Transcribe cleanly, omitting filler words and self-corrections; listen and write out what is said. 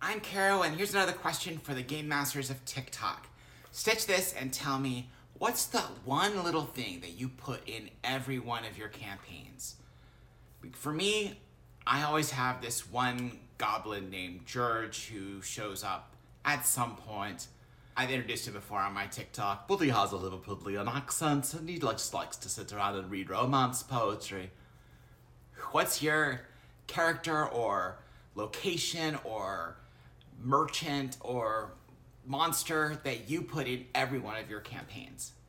I'm Caro, and here's another question for the Game Masters of TikTok. Stitch this and tell me, what's the one little thing that you put in every one of your campaigns? For me, I always have this one goblin named George who shows up at some point. I've introduced him before on my TikTok, but he has a Liverpudlian accent and he just likes to sit around and read romance poetry. What's your character or location or merchant or monster that you put in every one of your campaigns?